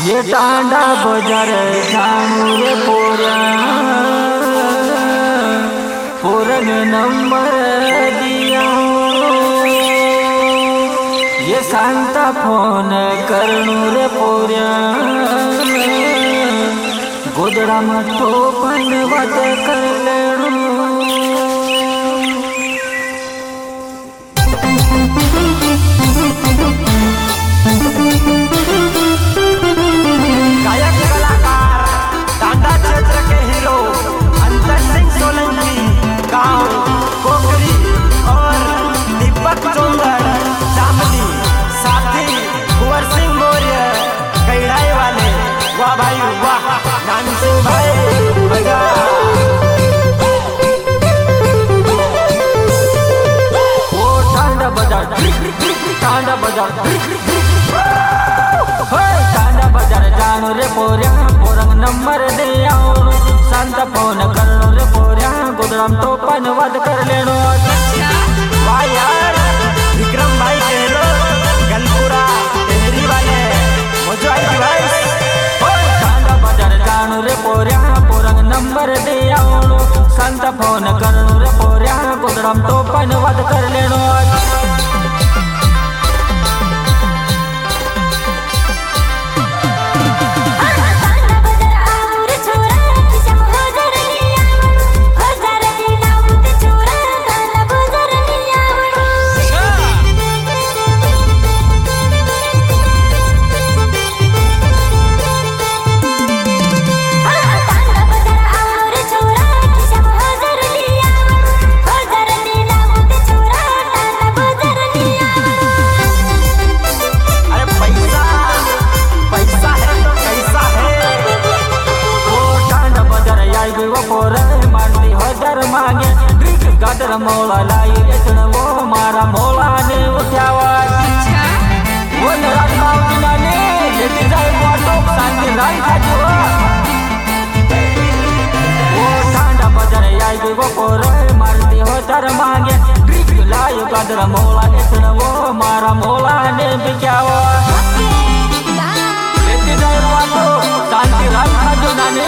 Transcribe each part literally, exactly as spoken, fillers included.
ये टांडा बजार जाणू रे पोरा पोरग नंबर दिया ये सांता फोन करणू रे पोऱ्या गोदड़ा में तो पण वाद कर लेणू टांडा बजार टांडा बजार जाणू रे पोऱ्या पोरंग नंबर दे सांता फोन करणू रे पोऱ्या गोदड़ाम तो पण वाद कर लेणो वाह यार विक्रम भाई केलो गलपुरा तेरी वाले मजो आई भाई टांडा बजार जाणू रे पोऱ्या पोरंग नंबर दे सांता फोन करणू रे पोऱ्या गोदड़ाम तो पण वाद कर लेणो गादर मोला लाई एतण वो मारा मोला ने उठावा वो रात मावना ने लेती जाए वाटो सांगे राई खाजो वो टांडा बजार आई वो पोरे मारती हो तर मांगे ड्रिक लायो गादर मोला एतण वो मारा मोला ने बिचावा लेती जाए वाटो सांगे राई खाजो नाने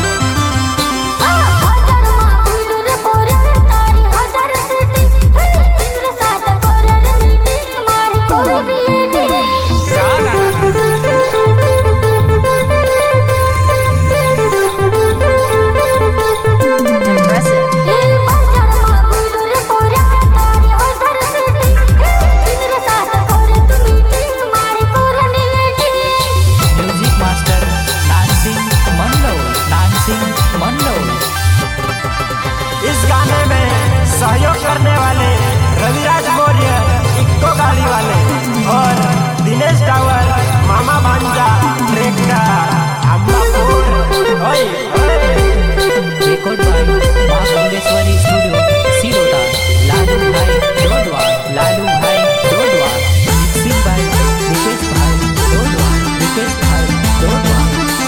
सहयोग करने वाले रविराज मौर्य इक्को गाड़ी वाले और दिनेश टावर मामा भांजा ट्रैक्टर अम्बापुर रिकॉर्ड बाय मां मंगेश्वरी स्टूडियो सिरोता लालू भाई डोडवा लालू भाई डोडवा मिक्सिंग बाय निकेश भाई डोडवा निकेश भाई डोडवा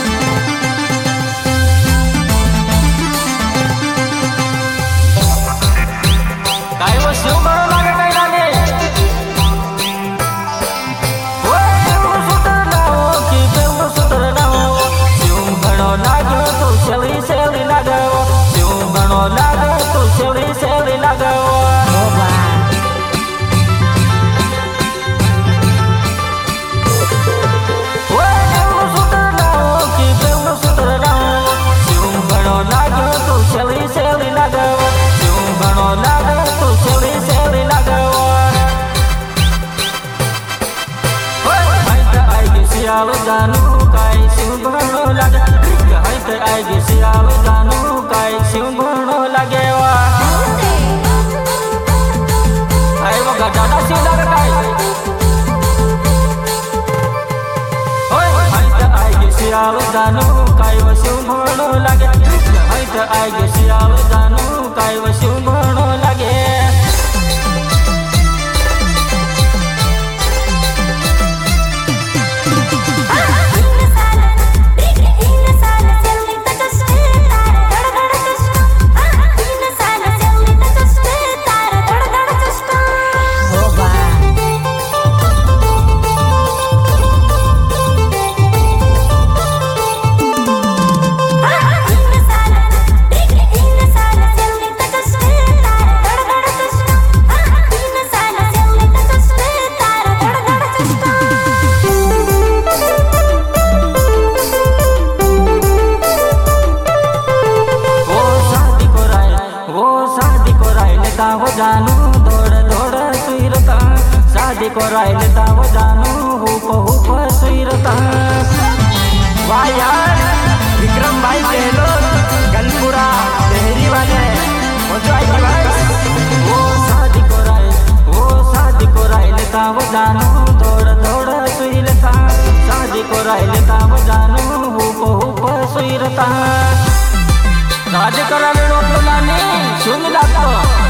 जानू काय शिव भणो लागे है ते आगे सियाल जानू काय शिव भणो लागे वा है वो गडाडा शिव लागे काय ओए है ते आगे सियाल जानू काय वो शिव भणो लागे है ते आगे सियाल जानू काय वो शिव भणो लागे कराय लेता वो जानू हुप हुप सुरता। वाह यार विक्रम भाई गहलो गलपुरा देहरी वाले वो जो आई भाई वो शादी कराय वो शादी कराय लेता वो जानू दौड़ दौड़ सुई लेता। शादी कराय लेता वो जानू हुप हुप सुरता। शादी करा ले लोग नानी सुन लागतो।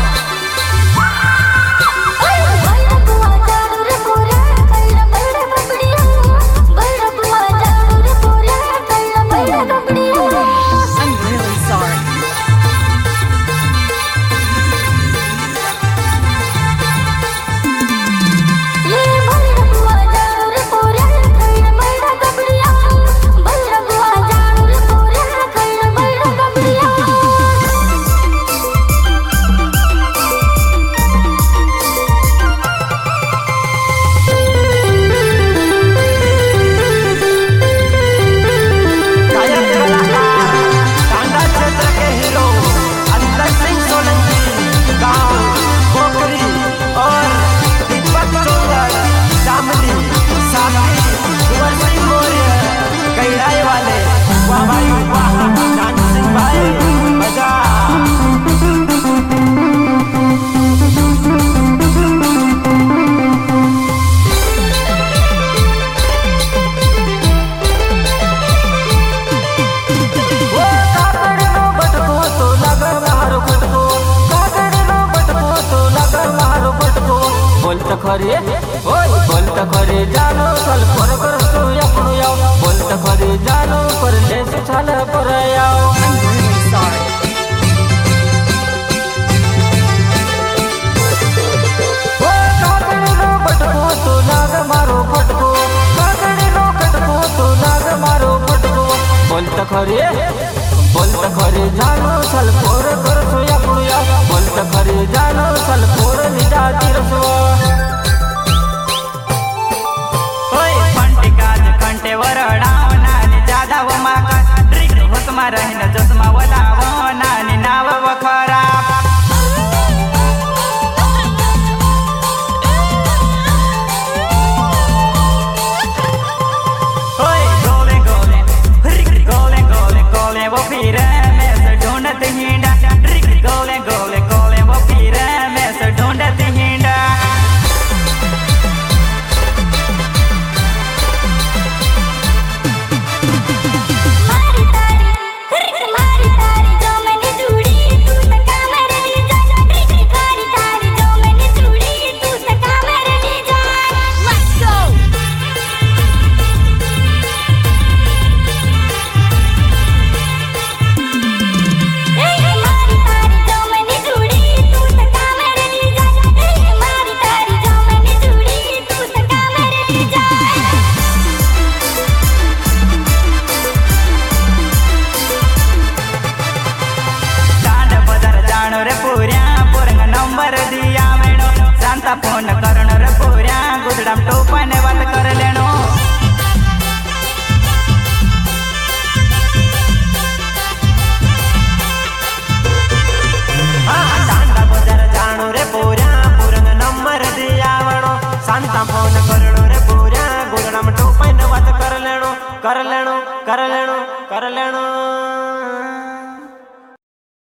बोलत खरे ओय बोलत खरे जानो कल पर कर तो अपनो याओ। बोलत खरे जानो पर ले छल पर याओ। ओ कागड़ी नो बटको तो लाग मारो फटको। कागड़ी नो कटको तो लाग मारो फटको। बोलत खरे बोलत खरे जानो छल पर कर तो अपनो याओ। बोलत खरे जानो छल पर निजा तिरसो। रहीन चष्मा वला नानी नाव वखरा। ओए गोले गोले रिक गोले गोले गोले वो फिर मैं से ढूंढत हिंडा। रिक गोले गोले गोले वो फिर मैं से ढूंढत हिंडा। फोन करण रे पोऱ्या गुदडाम टोपाने बात कर लेनो। दांडा बजार जानो रे पोऱ्या पुरंग नंबर दियावणो। सांता फोन करणो रे पोऱ्या गुदडाम टोपाने बात कर लेनो कर लेनो कर लेनो कर लेनो।